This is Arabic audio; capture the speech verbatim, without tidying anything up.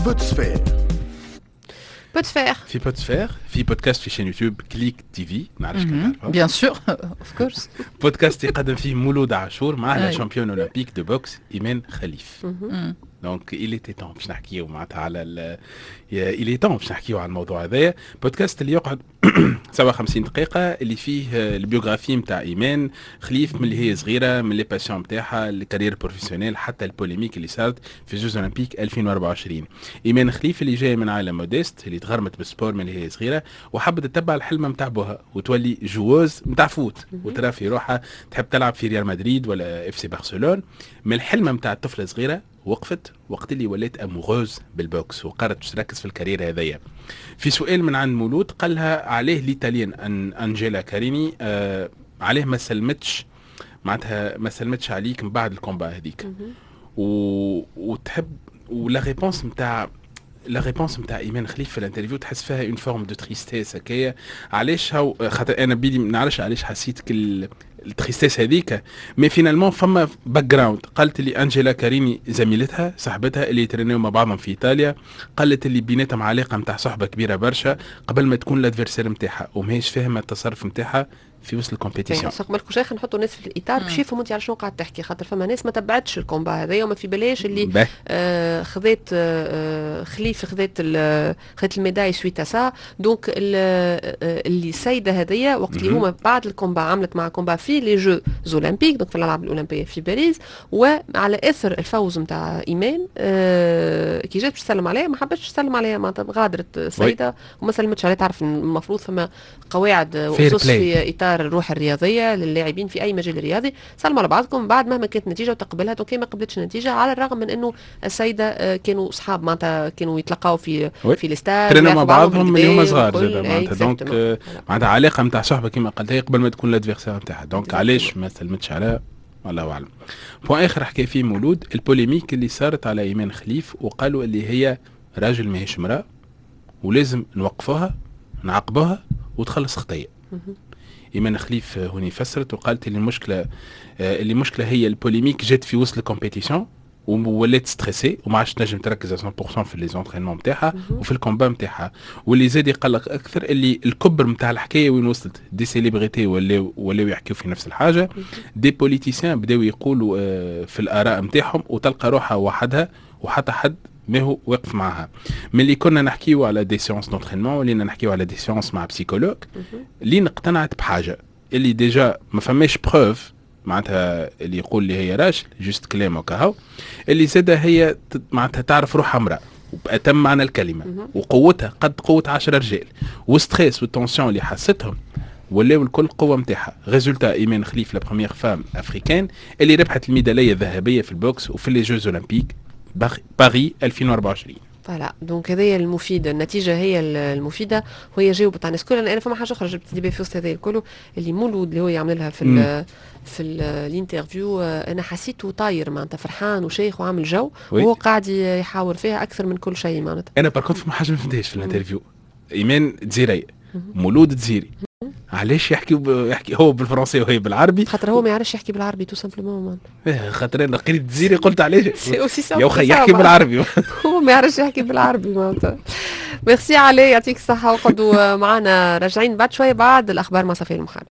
بوتسفير بوتسفير في بوتسفير في بودكاست في شين يوتيوب كليك تي في نعرفش كيف بيان سور اوف كورس بودكاست يقدم فيه مولود عاشور مع لا شامبيون اولمبيك دو بوكس ايمان خليف. دونك إلي تي طون باش نحكيو معناتها على إلي طون باش نحكيو على الموضوع هذايا. بودكاست اللي يقعد سبعة وخمسين دقيقة اللي فيه البيوغرافي نتاع إيمان خليف من اللي هي صغيرة من لي باسيون نتاعها الكارير بروفيسيونيل حتى البوليميك اللي صارت في جوز أولمبيك ألفين وأربعة وعشرين. إيمان خليف اللي جاي من عائلة موديست اللي تغرمت بالسبور من اللي هي صغيرة وحبت تتبع الحلم نتاع بوها وتولي جووز نتاع فوت وترى في روحها تحب تلعب في ريال مدريد ولا اف سي برشلونة. من الحلم نتاع الطفلة صغيرة وقفت وقت اللي وليت اموغوز بالبوكس وقررت باش تركز في الكارير هذايا. في سؤال من عند مولود قال لها عليه ليتاليان ان انجيلا كاريني آه عليه ما سلمتش معناتها ما سلمتش عليك من بعد الكومبا هذيك و... وتحب ولا ريبونس نتاع لا ريبونس نتاع ايمان خليف في الانترفيو تحس فيها اون فورم دو تريستيس هكايا. علاش هاو خاطر انا بيدي ما نعرفش علاش حسيت كل التريستيس هذيك مي فينالمون فما باك جراوند. قالت لي انجيلا كاريني زميلتها صاحبتها اللي يترينيو مع بعضهم في ايطاليا قالت اللي بيناتهم علاقه نتاع صحبه كبيره برشا قبل ما تكون الادفيرسير نتاعها وماهيش فاهمه التصرف نتاعها في وسط الكومبيتيشن. بس قبل كل شيء نحطوا الناس في الاطار باش يفهموا انت على شنو قاعد تحكي خاطر فما ناس ما تبعتش الكومبا هذايا وما في بلاش اللي آه خذيت آه خليف خذيت خذيت الميداي سويت سا. دونك اللي السيده هذيا وقت اللي هما بعد الكومبا عملت مع كومبا في لي جو اولمبيك دونك في الالعاب الاولمبيه في باريس وعلى اثر الفوز نتاع ايمان آه كي جات باش تسلم عليها ما حبتش تسلم عليها معناتها غادرت السيده وما سلمتش عليها. تعرف المفروض فما قواعد واسس في اطار الروح الرياضيه للاعبين في اي مجال رياضي. سلموا على بعضكم بعد مهما كانت النتيجه وتقبلها. دونك ما قبلتش النتيجه على الرغم من انه السيده كانوا اصحاب معناتها كانوا يتلقاو في وي. في الاستاد ترينا مع بعضهم من هما صغار زاد معناتها. دونك معناتها معناتها علاقه نتاع صحبه كما قلت هي قبل ما تكون الادفيرسير نتاعها. دونك علاش ما سلمتش عليها الله اعلم. بوان اخر حكى فيه مولود البوليميك اللي صارت على ايمان خليف وقالوا اللي هي راجل ماهيش امراه ولازم نوقفوها نعاقبوها وتخلص خطيه. إيمان خليف هوني فسرت وقالت اللي المشكلة اللي مشكلة هي البوليميك جات في وسط الكومبيتيشن وولات ستريسي وما عادش تنجم تركز مية بالمية في لي زونترينمون نتاعها وفي الكومبا نتاعها. واللي زاد يقلق اكثر اللي الكبر نتاع الحكايه وين وصلت دي سيليبريتي ولاو ولاو يحكيو في نفس الحاجه. دي بوليتيسيان بداو يقولوا في الاراء نتاعهم وتلقى روحها وحدها وحتى حد ما هو واقف معها. ملي كنا نحكيو على دي سيونس دونترينمون ولينا نحكيو على دي سيونس مع بسيكولوج اللي اقتنعت بحاجه اللي ديجا ما فماش بروف معناتها اللي يقول لي هي راجل جست كلام وكهو اللي زادها هي معناتها تعرف روحها امراه وبأتم معنى الكلمه وقوتها قد قوه عشرة رجال والستريس والتونسيون اللي حستهم ولاو الكل قوه نتاعها. ريزولتا ايمان خليف لا بروميير فام افريكان اللي ربحت الميداليه الذهبيه في البوكس وفي لي جوز اولمبيك باريس ألفين وأربعة وعشرين. فوالا دونك هذه المفيده النتيجه هي المفيده وهي جاوبت على الناس كلها. انا فما حاجه اخرى جبت لي بفوس هذا الكل اللي مولود اللي هو يعمل لها في ال في الانترفيو انا حسيته طاير معناتها فرحان وشيخ وعامل جو وهو قاعد يحاور فيها اكثر من كل شيء معناتها. انا باركونت فما حاجه ما فهمتهاش في الانترفيو. ايمان تزيري مولود تزيري علاش يحكي يحكي هو بالفرنسي وهي بالعربي خاطر هو ما يعرفش يحكي بالعربي تو سامبلومون. خاطر انا قريت تزيري قلت علاش يا اخي يحكي بالعربي هو ما يعرفش يحكي بالعربي معناتها. ميرسي علي يعطيك الصحه وقعدوا معنا راجعين بعد شويه بعد الاخبار مع صفي المحارب.